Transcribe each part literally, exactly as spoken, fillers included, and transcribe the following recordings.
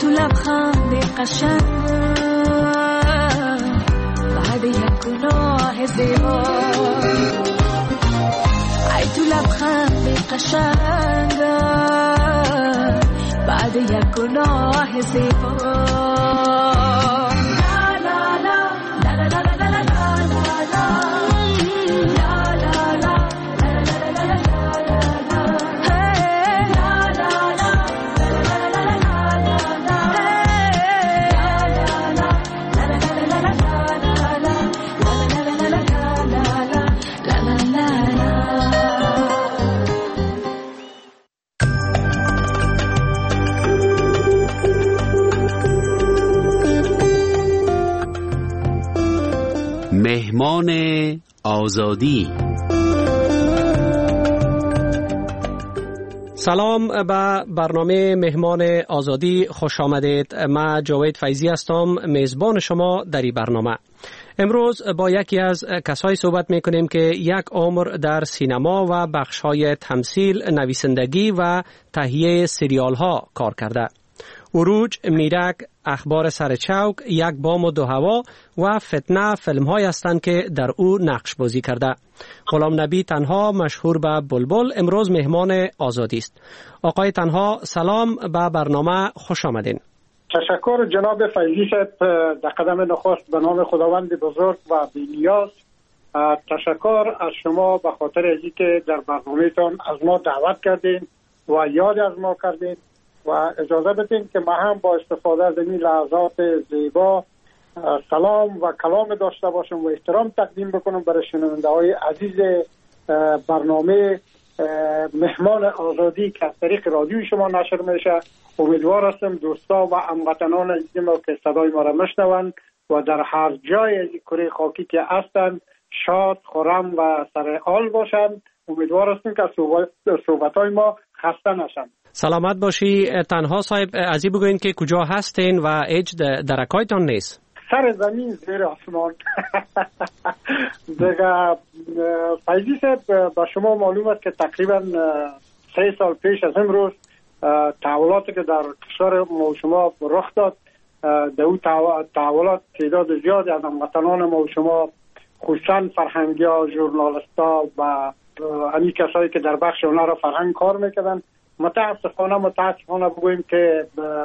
لبخند قشنگ بعد یک گناه زیبا، ای تو لبخند قشنگ بعد یک گناه زیبا. مهمان آزادی. سلام به برنامه مهمان آزادی خوش آمدید. من جاوید فیضی هستم، میزبان شما در این برنامه. امروز با یکی از کسایی صحبت میکنیم که یک عمر در سینما و بخش‌های تمثیل، نویسندگی و تهیه سریال ها کار کرده. عروج، میرک، اخبار سر چوک، یک بام و دو هوا و فتنه فیلم های هستند که در او نقش بازی کرده. غلام نبی تنها مشهور به بلبل امروز مهمان آزادی است. آقای تنها سلام، به برنامه خوش آمدین. تشکر جناب فیضی صاحب، در قدم نخست به نام خداوند بزرگ و بی‌نیاز تشکر از شما به خاطر اینکه در برنامه‌تان از ما دعوت کردین و یاد از ما کردین و اجازه بدین که ما هم با استفاده از این لحظات زیبا سلام و کلام داشته باشم و احترام تقدیم بکنم برای شنونده های عزیز برنامه مهمان آزادی که از طریق رادیوی شما نشر میشه. امیدوار هستم دوستا و هموطنان عزیز ما که صدای ما را میشنوند و در هر جای از کره خاکی که هستند شاد، خرم و سرحال باشند. امیدوار هستم که صحبت های ما خسته نشند. سلامت باشی. تنها صاحب از این بگوین که کجا هستین و هیچ درکایتان نیست؟ سر زمین زیر آسمان. دیگه فیضی صاحب با شما معلوم است که تقریبا سه سال پیش از امروز تحولاتی که در کشور ما و شما رخ داد، در اون تحولات تعداد زیادی از هموطنان ما و شما خصوصا فرهنگی‌ها، ژورنالیست‌ها و همین کسایی که در بخش هنر و فرهنگ کار میکردن متاسفانه متاسفانه بگوییم که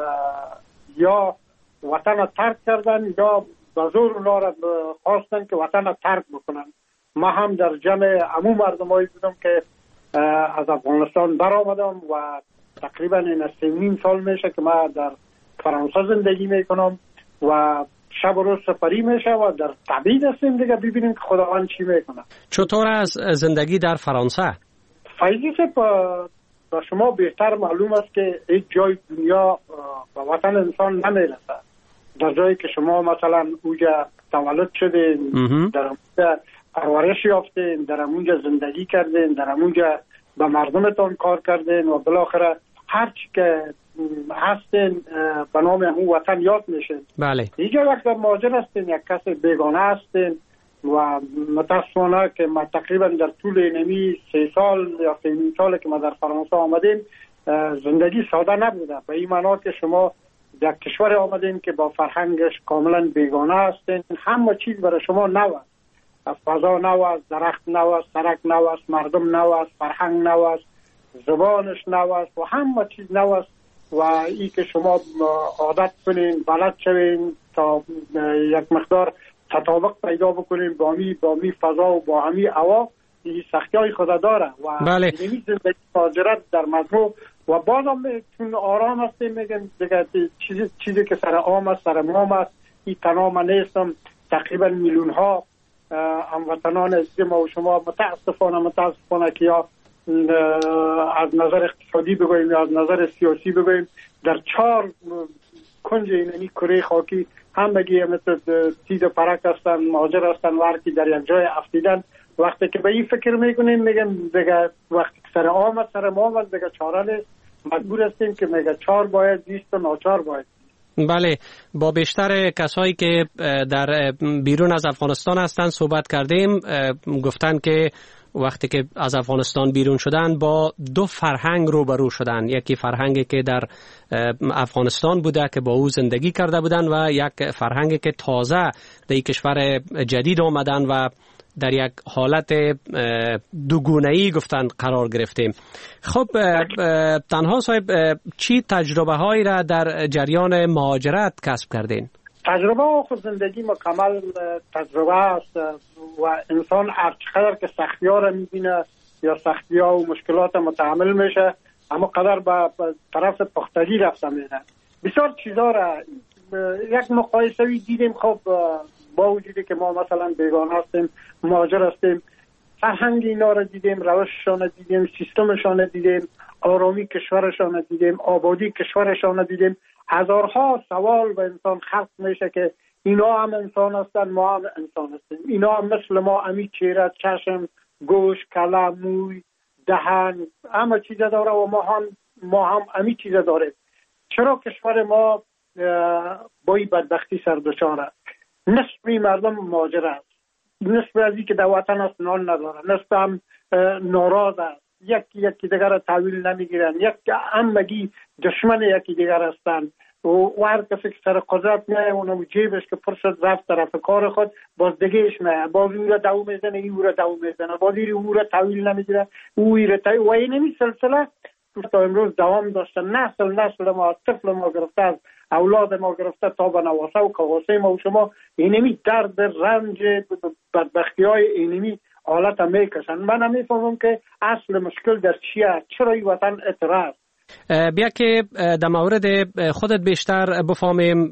یا وطن ترک کردن یا به زور اونا را خواستن که وطن ترک بکنن. ما هم در جمع عموم مردمایی بودم که از افغانستان بر آمدم و تقریبا این سه سال میشه که ما در فرانسه زندگی میکنم و شب و روز سپری میشه و در تبعید هستیم دیگه، ببینیم که خداوند چی میکنه. چطور از زندگی در فرانسه؟ فیضی صاحب با شما بهتر معلوم است که هیچ جای دنیا به وطن انسان نمیرسه. در جایی که شما مثلا اونجا تولد شدین، در اونجا پرورش یافتین، در اونجا زندگی کردین، در اونجا به مردمتان کار کردین و بالاخره هر چی که هستین به نام اون وطن یاد میشین. بله. اینجا وقت در مهاجر هستین، یک کس بیگانه هستین و متاسفانه که ما تقریبا در طول نمی سه سال یا سه نیم سال که ما در فرانسه آمدیم زندگی ساده نبوده. به این معنا که شما در کشور آمدین که با فرهنگش کاملا بیگانه هستین، همه چیز برای شما نو است، فضا نو است، درخت نو است، سرک نو است، مردم نو است، فرهنگ نو است، زبانش نو است و همه چیز نو است و ای که شما عادت کنین، بلد شوین تا یک مقدار تطابق پیدا بکنیم با می با می فضا و با همی هوا، این سختی های خود داره و بله. این زندگی مهاجرت در مجموع و بازم چون آرام هستیم میگن دیگه چیزی چیزی که سر عام است، سر مام است، این تنها نیستم. تقریبا میلیون ها هموطنان عزیز ما و شما متاسفانه متاسفانه که یا از نظر اقتصادی بگوییم یا از نظر سیاسی بگوییم در چهار کنج اینمی کره خاکی همگی مثل تیز و پرک هستن، مهاجر هستن و هر کی در یک جای افتیدن. وقتی که به این فکر میکنیم میگن دیگه وقتی که سر آمد سر ما آمد دیگه چاره نیست، مجبور هستیم که میگه چهار باید زیست و ناچار باید. بله، با بیشتر کسایی که در بیرون از افغانستان هستند صحبت کردیم، گفتن که وقتی که از افغانستان بیرون شدن با دو فرهنگ روبرو شدن. یکی فرهنگی که در افغانستان بوده که با او زندگی کرده بودن و یک فرهنگی که تازه در کشور جدید آمدن و در یک حالت دوگونه‌ای گفتن قرار گرفتیم. خب تنها صاحب چی تجربه هایی را در جریان مهاجرت کسب کردین؟ تجربه و خود زندگی مکمل تجربه است و انسان هر چقدر که سختی ها را میبینه یا سختی ها و مشکلات متحمل میشه اما قدر به طرف پختگی رفته میره. بسیار چیزا را یک مقایسه‌ای دیدیم. خب با وجودی که ما مثلا بیگانه هستیم، مهاجر هستیم، فرهنگ اینا را دیدیم، روششان دیدیم، سیستمشان دیدیم، آرامی کشورشان دیدیم، آبادی کشورشان دیدیم. هزارها سوال به انسان خلق میشه که اینا هم انسان هستن، ما هم انسان هستیم. اینا هم مثل ما امی چهره، چشم، گوش، کله، موی، دهن، همه چیز داره و ما هم ما هم امی چیز داره. چرا کشور ما با این بدبختی سر دچاره؟ نصف مردم مهاجر است، نصف از این که در وطن است نان نداره، نصف هم ناراض است، یکی یکی دیگر را تحویل نمیگیرن، یک همگی دشمن یکی دیگر هستند و هر کسی که سر قدرت میه اونم جیبش که پر شد رفت طرف کار خود باز دیگهش میه، باز او را دو میزنه، او را دو میزنه، باز او را تحویل نمیگیره، او را تحویل و این همی سلسله تا امروز دوام داشته. نسل نسل ما، طفل ما گرفته از اولاد ما گرفته تا به نواسه و کاواسه ما و شما اینمی درد رنج بدبختی های اینمی حالت هم میکشن. من هم میفهمم که اصل مشکل در چیه، چرا این وطن اعتراض. بیا که در مورد خودت بیشتر بفهمیم،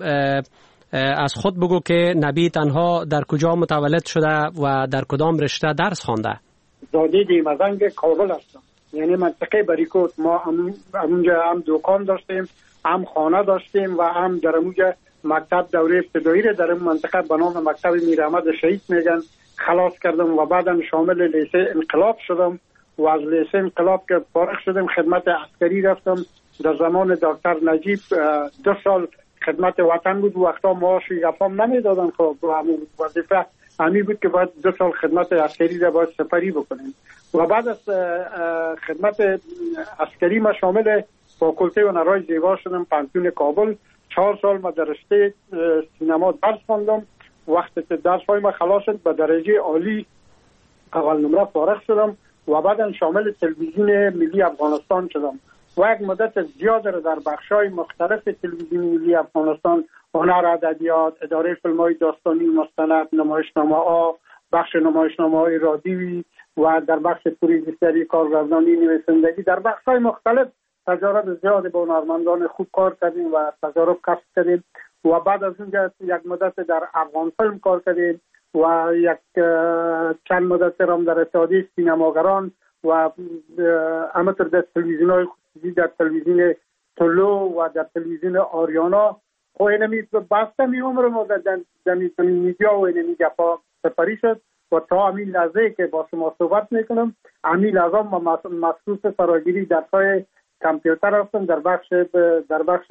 از خود بگو که نبی تنها در کجا متولد شده و در کدام رشته درس خوانده؟ زاده دیمزنگ کابل هستم، یعنی منطقه بریکوت. ما همونجا هم دکان داشتیم، هم خانه داشتیم و هم در اونجا مکتب دوره ابتدایی را در اون منطقه به نام مکتب میر احمد شهید میگن خلاص کردم و بعدم شامل لیسه انقلاب شدم و از لیسه انقلاب که فارغ شدم خدمت عسکری رفتم. در زمان دکتر نجیب دو سال خدمت وطن بود، وقتا معاش یفام نمیدادن. خب همون وظیفه همی بود که باید دو سال خدمت عسکری را باید سپری بکنیم و بعد از خدمت عسکری ما شامل فاکولته هنرهای زیبا شدم پانتون کابل. چهار سال ما در رشته سینما درس خواندم. وقتی که درس های ما خلاص شد به درجه عالی اول نمره فارغ شدم و بعدم شامل تلویزیون ملی افغانستان شدم و یک مدت زیاد را در بخش‌های مختلف تلویزیون ملی افغانستان، هنر، ادبیات، اداره فیلم‌های داستانی مستند، نمایشنامه‌ها، بخش نمایشنامه‌های رادیویی و در بخش پروژه‌سازی، کارگردانی، نویسندگی، در بخش‌های مختلف تجارب زیاد با هنرمندان خوب کار کردیم و تجارب کسب کردیم و بعد از اونجا یک مدت در افغان فیلم کار کردیم و یک چند مدت هم در اتحادیه سینماگران و همینطور در تلویزیون‌های خصوصی، در تلویزیون طلو و در تلویزیون آریانا. خب اینمی بسته می عمر ما در میدیا و اینمی گفا سپری شد و تا همین لحظه که با شما صحبت میکنم همین لحظه ما مخصوص فراگیری در پای کامپیوتر هستم، در بخش در بخش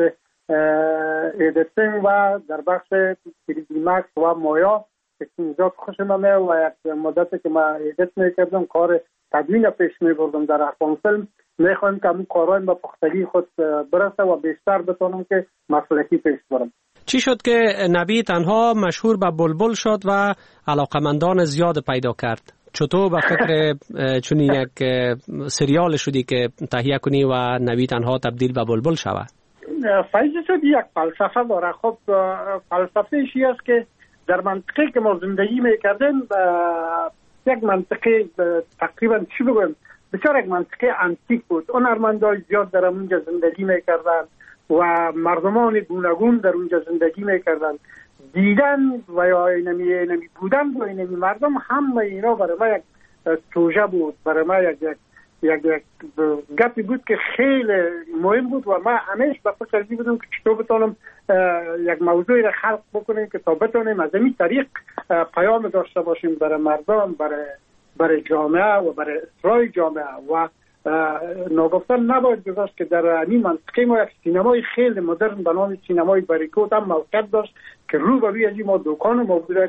ایدیتینگ و در بخش تری دی مکس و مایا که اینجا خوشم میاد و یک مدتی که ما ایدیت میکردم کار تدوین پیش میبردم در افغان فیلم. میخوایم که همون کارهای با پختگی خود برسه و بیشتر بتونم که مسلکی پیش برم. چی شد که نبی تنها مشهور به بلبل شد و علاقمندان زیاد پیدا کرد؟ چطور به فکر چنین یک سریال شدی که تهیه کنی و نبی تنها تبدیل به بلبل شود؟ فایده شد یک فلسفه داره. خب فلسفه ایشی است که در منطقه که ما زندگی میکردیم یک منطقه تقریبا چی بگویم بسیار یک منطقه انتیک بود. هنرمندان زیاد در اونجا زندگی میکردن و مردمان گوناگون در اونجا زندگی میکردن. دیدن و یا اینمی اینمی بودن با اینمی مردم همه اینا برای ما یک توجه بود، برای ما یک یک یک, یک گپی بود که خیلی مهم بود و ما همیشه به فکر بودم که چطور بتونم یک موضوعی را خلق بکنیم که تا بتونیم از این طریق پیام داشته باشیم برای مردم، برای برای جامعه و برای اصلاح جامعه. و ناگفتن نباید گذاشت که در این منطقه ما یک سینمای خیلی مدرن به نام سینمای بریکوت هم موقعیت داشت که رو به روی ما دکان ما بوده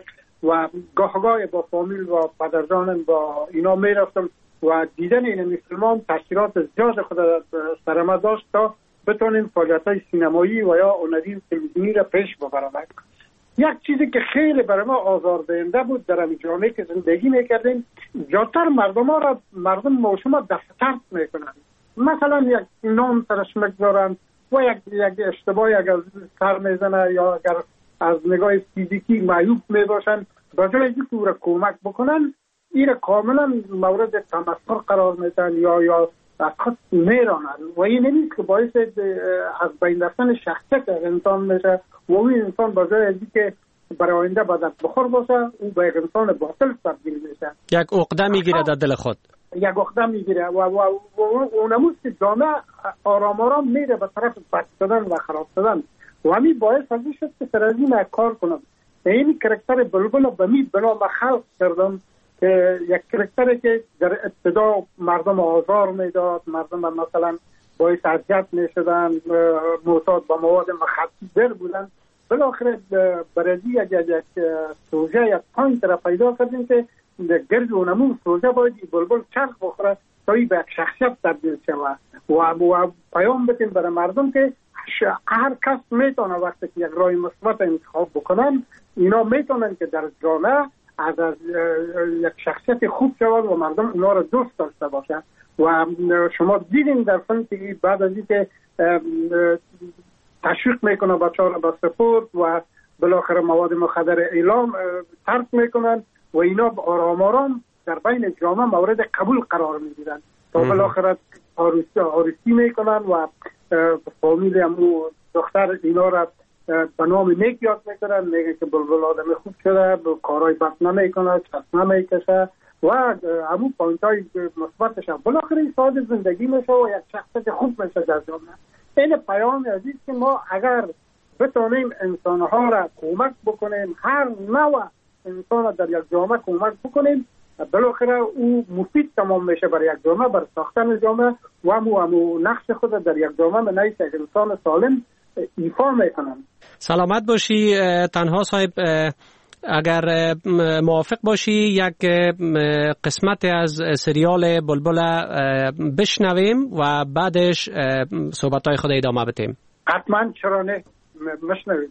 و گاه گاه با فامیل و پدرجانم با اینا میرفتم و دیدن این فیلم تاثیرات زیاد خود سر ما داشت تا بتونیم فعالیت‌های سینمایی و یا هنری تلویزیونی را پیش ببرم. یک چیزی که خیلی برای ما آزاردهنده بود در این جامعه که زندگی میکردیم، زیادتر مردم ها را مردم موشوم دست ترک میکنن. مثلا یک نام سرش میگذارن و یک یک اشتباه اگر سر میزنه یا اگر از نگاه فیزیکی معیوب میباشن، به جای اینکه او را کمک بکنن این را کاملا مورد تمسخر قرار میدن یا یا فقط میرانن و این نیست که باعث از بین رفتن شخصیت انسان میشه و اون انسان به جای از اینکه برای آینده به دست بخور باشه او به یک انسان باطل تبدیل میشه، یک عقده میگیره در دل خود، یک عقده میگیره و و اونموز که جامعه آرام آرام میره به طرف بد شدن و خراب شدن و همین باعث از این شد که سر از این کار کنم. این کرکتر بلبل به می بنا به خلق کردم که یک کرکتری که در ابتدا مردم آزار میداد، مردم مثلا باعث اذیت میشدن، معتاد به مواد مخدر بودن، بالاخره برازی یک یک سوژه یک پوینت را پیدا کردیم که گرد اونمون سوژه باید بلبل چرخ بخوره تا به یک شخصیت تبدیل شود و و پیام بدیم برای مردم که هر کس میتونه وقتی که یک راه مثبت انتخاب بکنن اینا میتونن که در جامعه از, از یک شخصیت خوب شود و مردم اونا رو دوست داشته باشن. و شما دیدین در فیلم که بعد از اینکه تشویق میکنه بچه‌ها رو به سپورت و بالاخره مواد مخدر اعلام ترک میکنن و اینا آرام آرام در بین جامعه مورد قبول قرار میگیرن تا بالاخره عروسی عروسی میکنن و فامیل همو دختر اینا را به نام نیک یاد میکنن، میگه که بلبل آدم خوب شده، کارهای بد نمیکنه، چشم نمیکشه و همون پوینت های مثبتش هم بالاخره ساده زندگی میشه و یک شخصیت خوب میشه در جامعه. این پیام عزیز که ما اگر بتونیم انسانها را کمک بکنیم، هر نوع انسان در یک جامعه کمک بکنیم، بالاخره او مفید تمام میشه برای یک جامعه، برای ساختن جامعه و همو همو نقش خود در یک جامعه من نیست یک انسان سالم ایفا میکنم. سلامت باشی تنها صاحب. اگر موافق باشی یک قسمت از سریال بلبل بشنویم و بعدش صحبت‌های خود ادامه بدیم. حتما، چرا نه، بشنویم.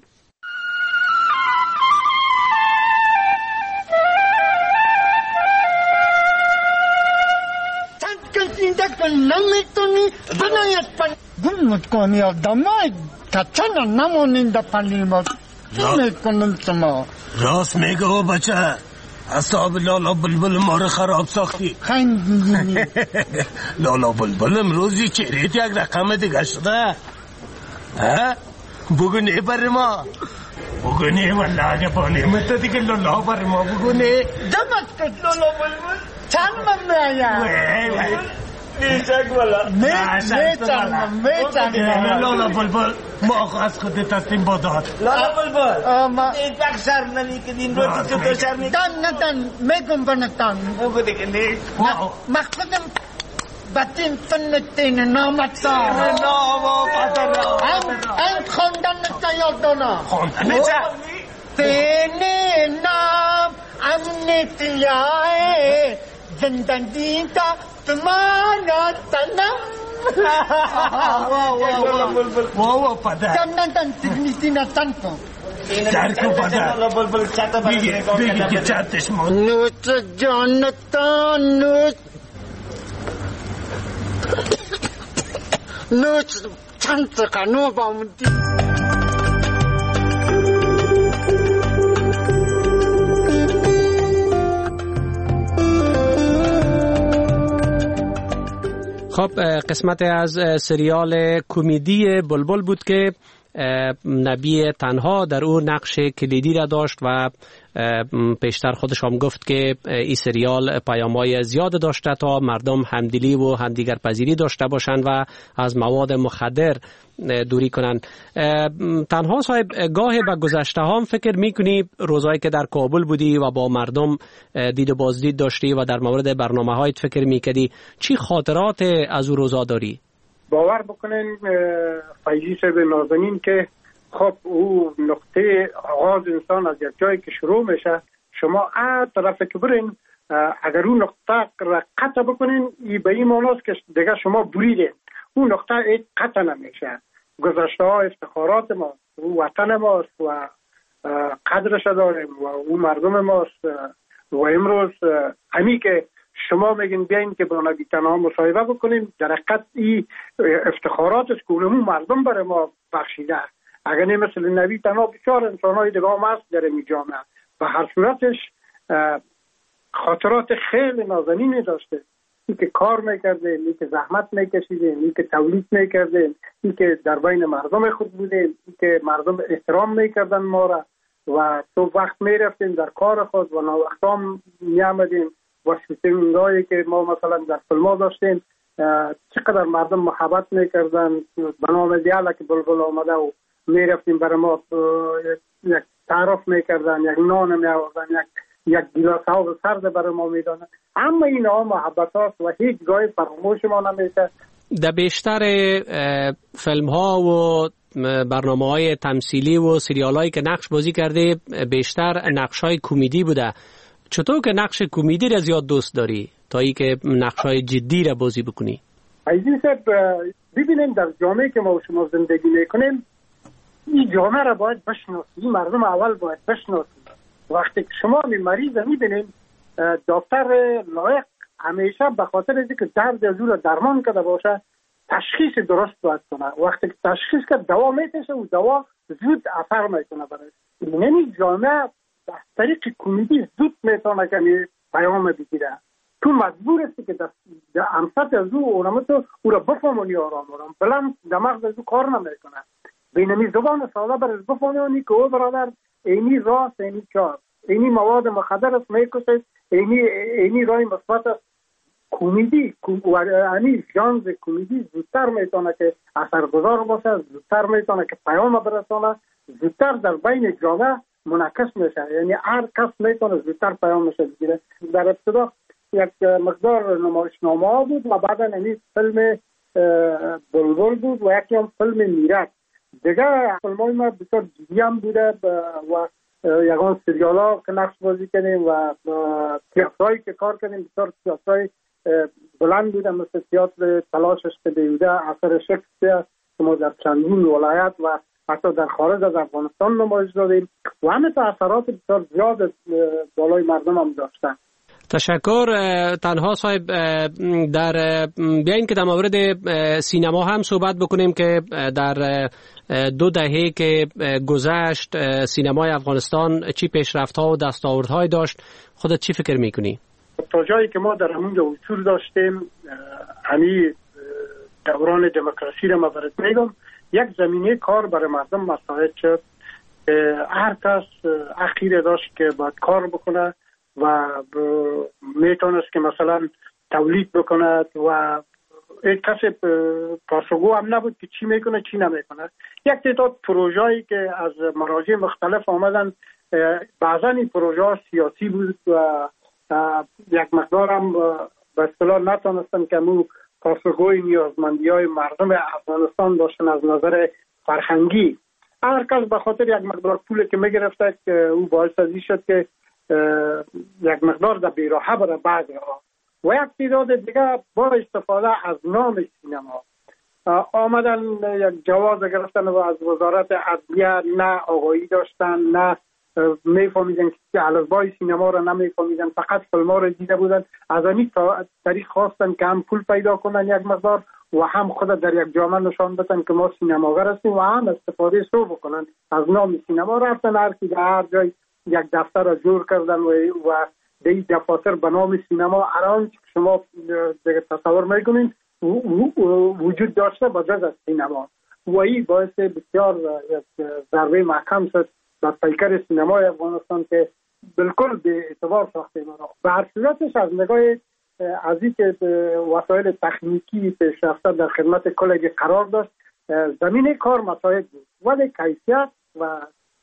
نمیتونی بنایت پن گل متکنی آدمای کچنا نمونین دا پنیمات نمیکنن شما. راست میگه و بچه اصاب لالا بلبل ما رو خراب ساختی. خیلی لالا بلبل امروزی چهریت یک رقم دیگه شده. ها؟ بگو نه بر ما، بگو نه والله اگه با نعمت دیگه لالا بر ما بگو نه. دمت کد لالا بلبل چند من میایم نیچک والا میچنم میچنم لالا بلبل ما از خودت هستیم با داد. لالا بلبل این تک شرم نمی کدیم رو تو تو شرم نمی تن نتن میگم بنتن بگو دیگه نه مخصدم بطیم فنتین نامتا نامو پتر این خوندن نتا یاد دونا خوندن نتا تینی نام امنیتیائے زندگی کا تمہارا تنم واو واو پدر تن تن significa tanto درکو پدر بگی بگی که چندش مون نوچ جانتا نوچ نوچ چند قنو بامدی خب قسمت از سریال کمدی بلبل بود که نبی تنها در او نقش کلیدی را داشت و پیشتر خودش هم گفت که این سریال پیام‌های زیاد داشته تا مردم همدلی و همدیگر پذیری داشته باشند و از مواد مخدر دوری کنند. تنها صاحب گاهی به گذشته هم فکر میکنی روزایی که در کابل بودی و با مردم دید و بازدید داشتی و در مورد برنامه هایت فکر میکردی، چی خاطرات از او روزا داری؟ باور بکنین فیضی صاحب نازنین که خب او نقطه آغاز انسان از یک جایی که شروع میشه شما هر طرف که برین اگر اون نقطه را قطع بکنین به این معناست که دیگه شما بریدین، اون نقطه هیچ قطع نمیشه. گذشته ها افتخارات ما، وطن ماست و قدرش داریم و اون مردم ماست و امروز همی که شما میگین بیاین که با نبی تنها مصاحبه بکنیم، در حقیقت این افتخارات است که اونمون مردم برای ما بخشیده. اگر نه مثل نبی تنها بسیار انسان های دیگه هم هست در این جامعه و هر صورتش خاطرات خیلی نازنینی داشته. این که کار میکرده، این که زحمت میکشیده، این که تولید میکرده، این که در بین مردم خود بوده، این که مردم احترام میکردن ما را و تو وقت میرفتیم در کار خود و ناوقت هم میامدیم و شوتینگایی که ما مثلا در فیلم داشتیم چقدر مردم محبت میکردن. بنام دیالا که بلبل آمده و میرفتیم برای ما یک تعارف میکردن، یک نان میآوردن، یک یک گیلاس آب سرد برای ما میدادن. اما این ها محبت هاست و هیچ گاهی فراموش ما نمیشه. در بیشتر فیلم ها و برنامه های تمثیلی و سریال هایی که نقش بازی کرده بیشتر نقش های کمدی بوده. چطور که نقش کمدی را زیاد دوست داری تا ای که نقش های جدی را بازی بکنی؟ عزیز صاحب ببینیم در جامعه که ما و شما زندگی میکنیم این جامعه را باید بشناسیم، مردم اول باید بشناسیم. وقتی که شما می مریض میبینیم دکتر لایق همیشه به خاطر اینکه درد از او را درمان کرده باشه تشخیص درست باید کنه. وقتی که تشخیص کرد دوا میتشه و دوا زود اثر میکنه برای یعنی جامعه از طریق کمدی زود میتونه که پیام بگیره. تو مجبور هستی که در امسط از او اونمتو او را بفهمونی آرام آرام بلند دماغ از او کار نمیکنه. بینمی زبان ساده برش بفهمونی که او برادر اینی راست اینی چار اینی مواد مخدر است میکشد، اینی اینی رای مثبت است. کمدی یعنی ژانر کمدی زودتر میتونه که اثرگذار باشه، زودتر میتونه که پیام برسونه، زودتر در بین جامعه منعکس میشه. یعنی هر کس میتونه زودتر پیامش بگیره. در ابتدا یک مقدار نمایشنامه بود و بعدا یعنی فیلم بلبل بود و یکی هم فیلم میرک. دیگه فیلمای ما بسیار جدی هم بوده و یکان سریال ها که نقش بازی کنیم و تیاترهایی که کار کنیم بسیار تیاترهای بلند بوده مثل تیاتر تلاشش که بیوده اثر شکسپیر که ما در چندین ولایت و حتی در خارج از افغانستان نمایش دادیم و همه تا اثرات بسیار زیاد بالای مردم هم داشتن. تشکر. تنها صاحب در بیاین که در مورد سینما هم صحبت بکنیم که در دو دهه که گذشت سینمای افغانستان چی پیشرفت‌ها و دستاوردهای داشت، خودت چی فکر میکنی؟ تا جایی که ما در همونجا وصول داشتیم همین دوران دموکراسی را مبارد میگم یک زمینه کار برای مردم مساعد شد. هر کس اخیر داشت که باید کار بکنه و میتونست که مثلا تولید بکند و یک کسی پاسخگو هم نبود که چی میکنه چی نمیکنه. یک تعداد پروژه‌ای که از مراجع مختلف آمدن بعضا این پروژه سیاسی بود و یک مقدار هم به اصطلاح نتونستن که مو پاسخگوی نیازمندی‌های مردم افغانستان باشن از نظر فرهنگی. هر کس به خاطر یک مقدار پولی که میگرفته که او باعث ازی شد که یک مقدار در بیراهه برای بعضی ها و یک تعداد دیگه با استفاده از نام سینما آمدن یک جواز گرفتن و از وزارت عدلیه نه آگاهی داشتن نه میفهمیدن که الفبای سینما را نمیفهمیدن، فقط فیلم ها را دیده بودن. از این طریق خواستن که هم پول پیدا کنن یک مقدار و هم خود در یک جامعه نشان بدن که ما سینماگر هستیم و هم استفاده سو بکنن از نام سینما. رفتن هر کی در هر جای یک دفتر را جور کردن و و دی دفاتر به نام سینما الان شما تصور میکنین وجود داشته با جز از سینما و این باعث بسیار یک ضربه محکم شد و پیکر سینمای افغانستان که بالکل به اعتبار ساخته ما را. به هر صورتش از نگاه از این که وسایل تکنیکی پیشرفته در خدمت کل قرار داشت زمینه کار مساعد بود ولی کیفیت و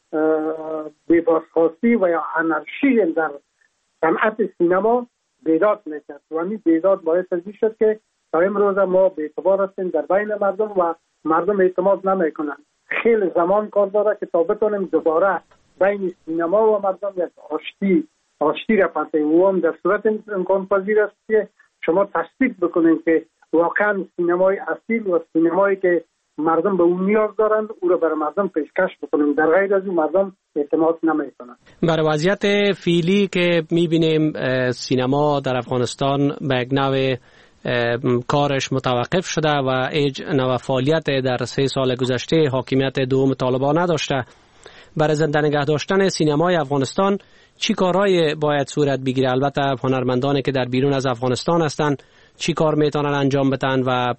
بی‌بازخواستی و یا انارشی در صنعت سینما بیداد میکرد و همین بیداد باعث ازی شد که تا امروز ما به اعتبار هستیم در بین مردم و مردم اعتماد نمیکنن. خیلی زمان کار داره که تا بتونیم دوباره بین سینما و مردم یک آشتی آشتی را پته و هم در صورت امکان پذیر است که شما تصدیق بکنید که واقعا سینمای اصیل و سینمایی که مردم به اون نیاز دارند او را برای مردم پیشکش بکنیم، در غیر از اون مردم اعتماد نمیکنند. برای وضعیت فعلی که میبینیم سینما در افغانستان به یک نوع کارش متوقف شده و هیچ نوع فعالیت در سه سال گذشته حاکمیت دوم طالبان نداشته. برای زنده نگه داشتن سینمای افغانستان چی کارهای باید صورت بگیره؟ البته هنرمندانی که در بیرون از افغانستان هستند چی کار میتونن انجام بدن و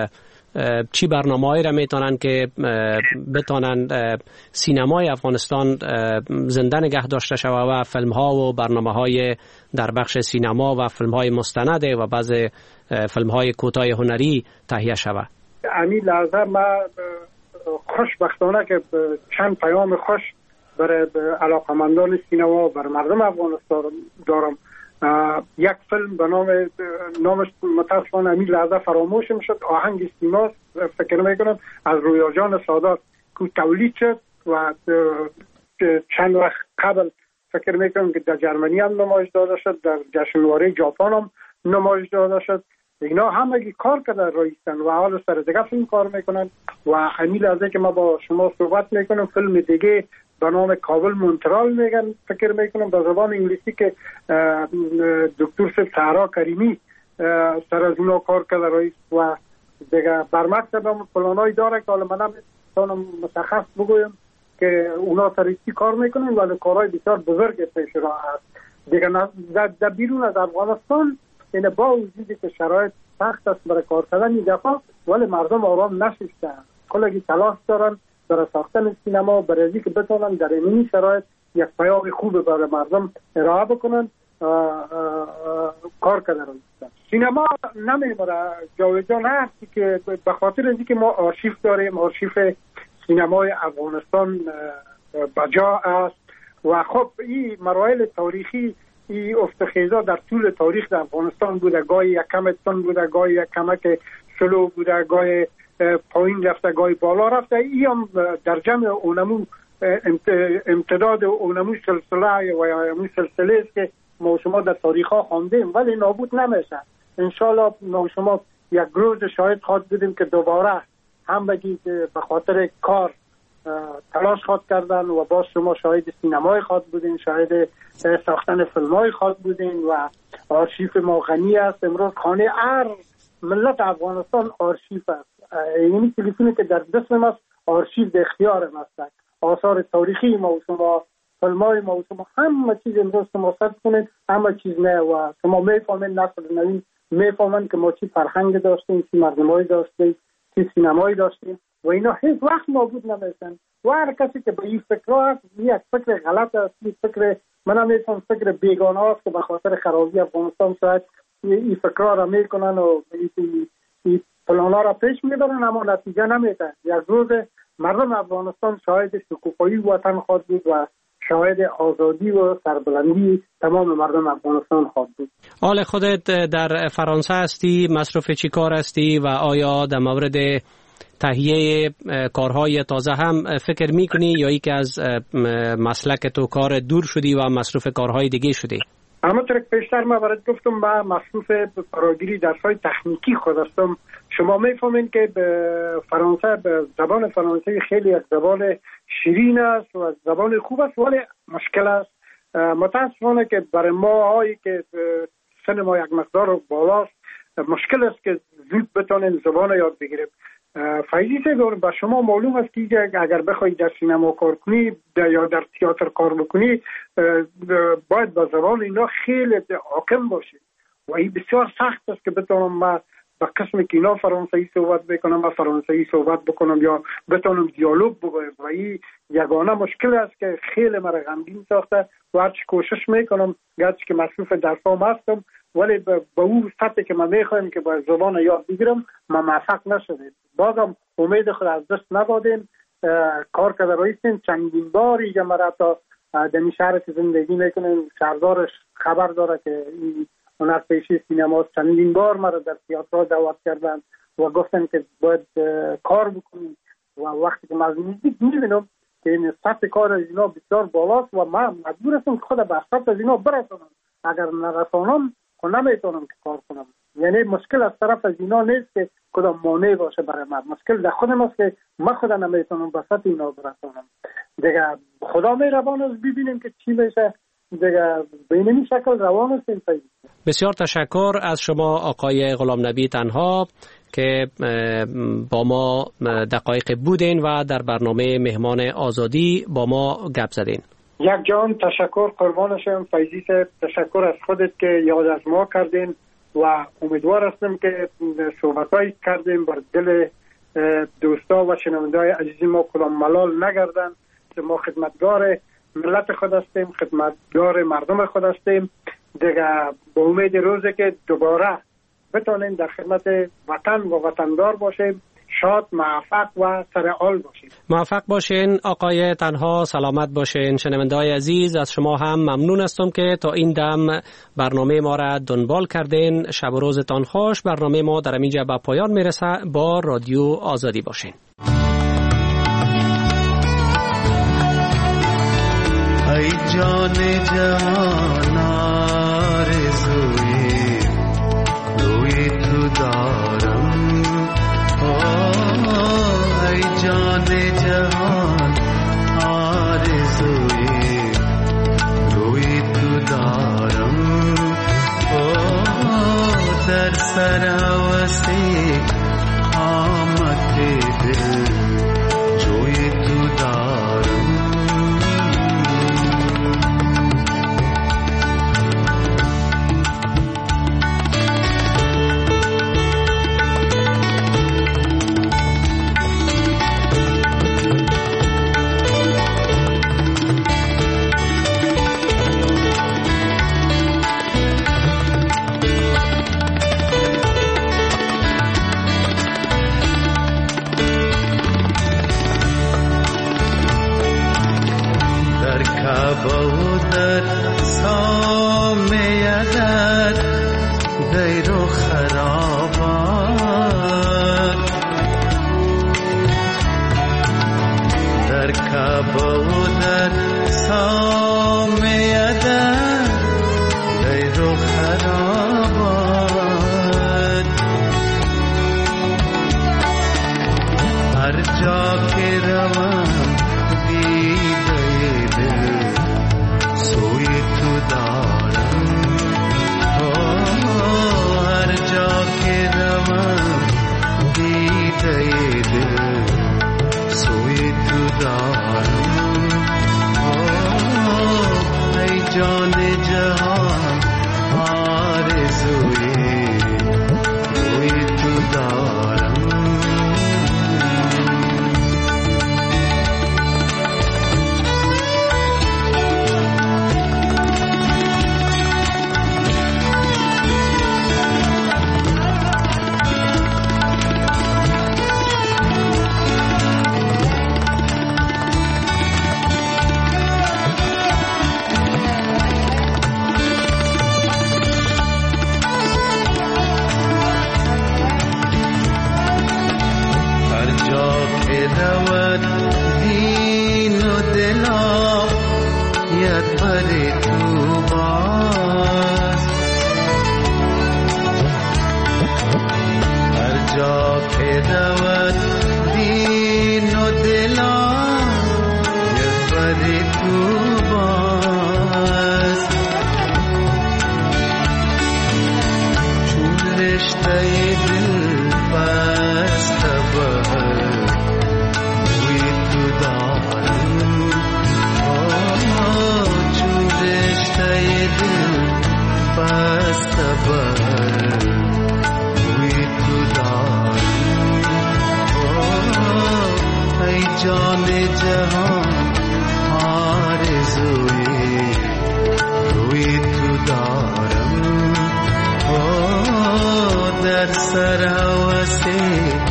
چی برنامه‌ای را میتونن که بتونن سینمای افغانستان زنده نگه داشته شود و فیلم ها و برنامه های در بخش سینما و فیلم های مستند و بعض فیلم های کوتاه هنری تهیه شود؟ امی لحظه ما خوشبختانه که چند پیام خوش برای علاقمندان سینما برای مردم افغانستان دارم. یک فیلم به نام نامش متاسفانه امی لحظه فراموش میشد، آهنگ سیما فکر میکنم از رویا جان سادات که تولید شد و چند وقت قبل فکر میکنم که در جرمنی هم نمایش داده شد، در جشنواره ژاپن هم نمایش داده شد. اینا همگی کار کرده رایستن و حال سر دیگه فیلم کار میکنن و امی لحظه که ما با شما صحبت میکنم فیلم دیگه به نام کابل مونترال میگن فکر میکنم به زبان انگلیسی که دکتر صاحب سهرا کریمی سر از اونا کار کرده رئیس و دیگه برمکتب هم پلانای داره که حالا من هم متخص بگویم که اونا سر چی کار میکنن ولی کارهای بسیار بزرگ پیش را هست. دیگه در بیرون از افغانستان این با وجودی که شرایط سخت است برای کار کردن این دفعه ولی مردم آرام نشستن، کلگی تلاش دارن برای ساختن سینما برای اینکه که بتونن در این شرایط یک پیام خوب برای مردم ارائه بکنن کار کردن. سینما نمیمونه جاودان هستی که به خاطر اینکه ما آرشیو داریم، آرشیو سینمای افغانستان بجا است و خب این مراحل تاریخی این افتخیزا در طول تاریخ در افغانستان بوده، گاهی یک کم تون بوده، گاهی یک کمک سلو بوده، گاهی پایین رفته، گاهی بالا رفته. این هم در جمع اونمو امتداد اونمو سلسله و اونمو سلسله است که ما شما در تاریخ ها خواندیم ولی نابود نمیشه. انشالله ما شما یک روز شاید خواهد بودیم که دوباره هم بگید به خاطر کار تلاش خواهد کردن و باز شما شاهد سینمای خواهد بودین، شاهد ساختن فیلمای خواهد بودین و آرشیف ما غنی است. امروز خانه هر ملت افغانستان آرشیف است. یعنی تلفنی که در دست ما آرشیف در اختیار ما است. آثار تاریخی ما و شما، فیلمای ما و شما، همه چیز امروز شما ثبت کنید، همه چیز نه و شما میفهمید، نسل نوین میفهمند که ما چی فرهنگ داشتیم، چی مردمایی داشتیم، چی سینمایی داشتیم و اینا هیچ وقت نابود نمیشن. و هر کسی که به این فکر هست یک فکر غلط است، این فکر من هم میتونم فکر بیگانه است که به خاطر خرابی افغانستان شاید این فکرها را میکنن و این پلانا را پیش میبرن اما نتیجه نمیده. یک روز مردم افغانستان شاهد شکوفایی وطن خواهد بود و شاهد آزادی و سربلندی تمام مردم افغانستان خواهد بود. حال خودت در فرانسه هستی، مصروف چی کار هستی و آیا در مورد تهیه کارهای تازه هم فکر میکنی یا ای که از مسلک تو کار دور شدی و مصروف کارهای دیگه شدی؟ همونطور که پیشتر ما برات گفتم من مصروف فراگیری درس‌های تکنیکی خود هستم. شما میفهمین که به فرانسه به زبان فرانسه خیلی یک زبان شیرین است و زبان خوب است ولی مشکل است. متاسفانه که برای ما هایی که سن ما یک مقدار بالاست مشکل است که زود بتونیم زبان یاد بگیریم. فایده داره به شما معلوم است که اگر بخوای در سینما کار کنی یا در تئاتر کار بکنی باید با زبان اینا خیلی حاکم باشی و این بسیار سخت است که بتونم ما با قسم که اینا فرانسوی صحبت بکنم و فرانسوی صحبت بکنم یا بتونم دیالوگ بگویم و این یگانه مشکل است که خیلی مرا غمگین ساخته و هرچی کوشش میکنم گرچه که مصروف درسام هستم ولی با اون سطحی که من میخوایم که با زبان یاد بگیرم ما موفق نشدیم. بازم امید خود از دست ندادیم، کار کرده رایستیم چندین بار اینجا مرا تا دمی شهر که زندگی میکنیم شهردارش خبر داره که این هنرپیشه سینما چندین بار مرا در تئاتر دعوت کردن و گفتن که باید کار بکنیم و وقتی که من نزدیک میبینم که این سطح کار از اینا بسیار بالاست و من مجبور هستم که خود به سطح از اینا برسونم. اگر نرسانم که نمیتونم که کار کنم. یعنی مشکل از طرف از اینا نیست که کدام مانع باشه برای من، مشکل در خودم است که من خود نمیتونم به سطح اینا برسونم. دیگه خدا مهربان است، ببینیم که چی میشه. دیگه به این شکل روان است. بسیار تشکر از شما آقای غلام نبی تنها که با ما دقایق بودین و در برنامه مهمان آزادی با ما گپ زدین. یک جان تشکر قربانشم فیضی صاحب، تشکر از خودت که یاد از ما کردین و امیدوار هستم که صحبتایی کردیم بر دل دوستا و شنونده‌های عزیز ما کدام ملال نگردن. ما خدمتگار ملت خود هستیم، خدمتگار مردم خود هستیم. دیگه با امید روزی که دوباره بتونیم در خدمت وطن و وطندار باشیم، شاد، موفق و سرحال باشیم. موفق باشین آقای تنها، سلامت باشین. شنونده‌های عزیز از شما هم ممنون هستم که تا این دم برنامه ما را دنبال کردین. شب و روزتان خوش. برنامه ما در اینجا به پایان میرسه. با رادیو آزادی باشین. ای جان جهان آرزوی روی تو دارم، ای جان جهان آرزوی روی تو دارم، در سر هوسی آمد دل جوی تو دارم. بودر سامیدر دیر و خرابات، در کبودر سامیدر دیر و خرابات، هر جا که روم سوی تو دارم، هر جا که روم دیده دل سوی تو دارم، ای جان جهان آرزوی روی تو دارم. دین و دلا ید بری تو باز، هر جا که دود دین و دلا ید بری تو باز، چون رشته دل بسته بر بسته بر روی تو دارم، ای جان جهان آرزوی روی تو دارم، در سر هوسی